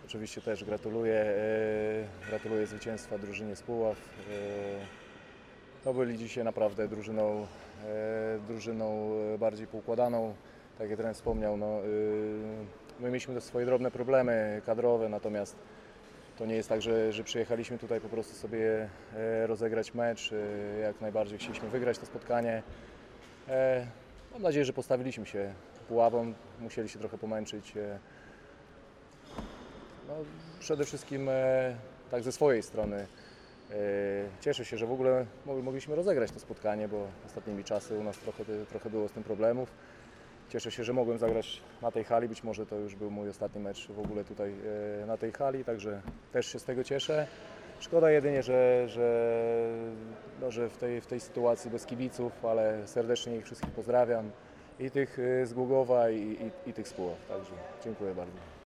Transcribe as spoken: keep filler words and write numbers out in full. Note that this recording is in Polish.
Oczywiście też gratuluję, e, gratuluję zwycięstwa drużynie z Puław. E, No byli dzisiaj naprawdę drużyną, e, drużyną bardziej poukładaną. Tak jak trener wspomniał, no, y, my mieliśmy też swoje drobne problemy kadrowe, natomiast to nie jest tak, że, że przyjechaliśmy tutaj po prostu sobie e, rozegrać mecz. E, jak najbardziej chcieliśmy wygrać to spotkanie. E, Mam nadzieję, że postawiliśmy się Puławom, musieli się trochę pomęczyć. E, No, przede wszystkim e, tak ze swojej strony e, cieszę się, że w ogóle mogliśmy rozegrać to spotkanie, bo ostatnimi czasy u nas trochę, trochę było z tym problemów. Cieszę się, że mogłem zagrać na tej hali, być może to już był mój ostatni mecz w ogóle tutaj e, na tej hali, także też się z tego cieszę. Szkoda jedynie, że, że, no, że w, tej, w tej sytuacji bez kibiców, ale serdecznie ich wszystkich pozdrawiam. I tych e, z Głogowa, i, i, i tych z Puław, także dziękuję bardzo.